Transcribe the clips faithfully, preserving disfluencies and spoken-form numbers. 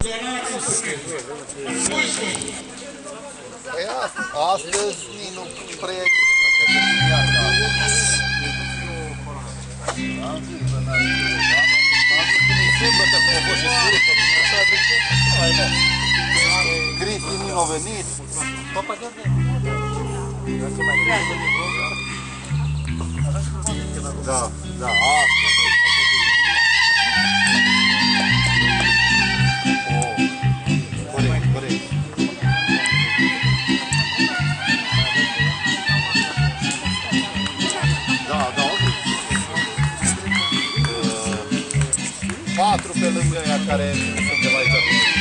Păi astăzi nici nu prea e sâmbătă, cum a fost și sâmbătă, așa, de ce? Hai, mă. Cristi nu a venit. Papa, de Da, da, asta. Oh, corect, corect. Da, da, ok. Patru pe lângă ea care sunt de la aici.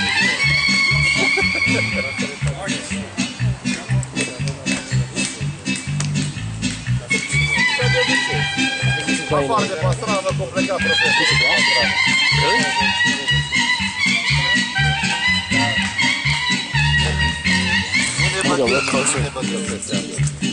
Afară de pe stradă, că o pleca profesorul. Nu ne băgăm, nu ne băgăm pe seama.